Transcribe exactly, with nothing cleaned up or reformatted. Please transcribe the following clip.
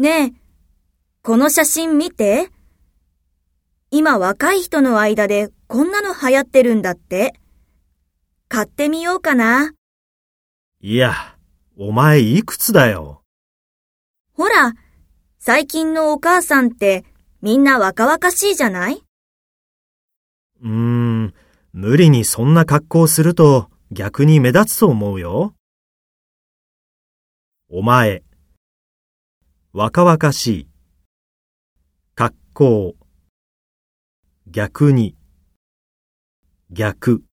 ねえ、この写真見て。今若い人の間でこんなの流行ってるんだって。買ってみようかな。 いや、お前いくつだよ。 ほら、最近のお母さんってみんな若々しいじゃない？ うーん、無理にそんな格好すると逆に目立つと思うよ。お前、若々しい、格好、逆に、逆。